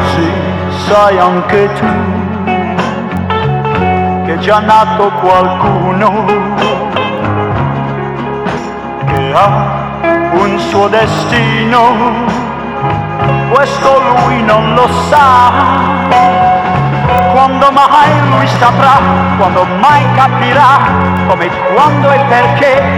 così sai anche tu che è già nato qualcuno che ha un suo destino, questo lui non lo sa. Quando mai lui saprà, quando mai capirà come, quando e perché